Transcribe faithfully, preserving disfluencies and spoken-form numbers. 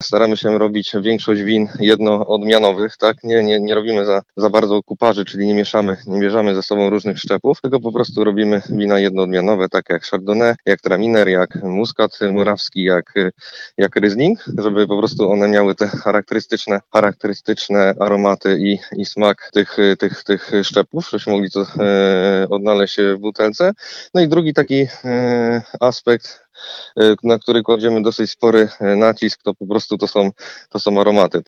staramy się robić większość win jednoodmianowych, tak? Nie, nie, nie robimy za, za bardzo kuparzy, czyli nie mieszamy, nie bierzemy ze sobą różnych szczepów, tylko po prostu robimy wina jednoodmianowe, takie jak Chardonnay, jak Traminer, jak Muscat murawski, jak, jak Riesling, żeby po prostu one miały te charakterystyczne, charakterystyczne aromaty i, i smak tych, tych, tych szczepów, żebyśmy mogli to e, odnaleźć w butelce. No i drugi taki e, aspekt, e, na który kładziemy dosyć spory nacisk, to po prostu to są, to są aromaty.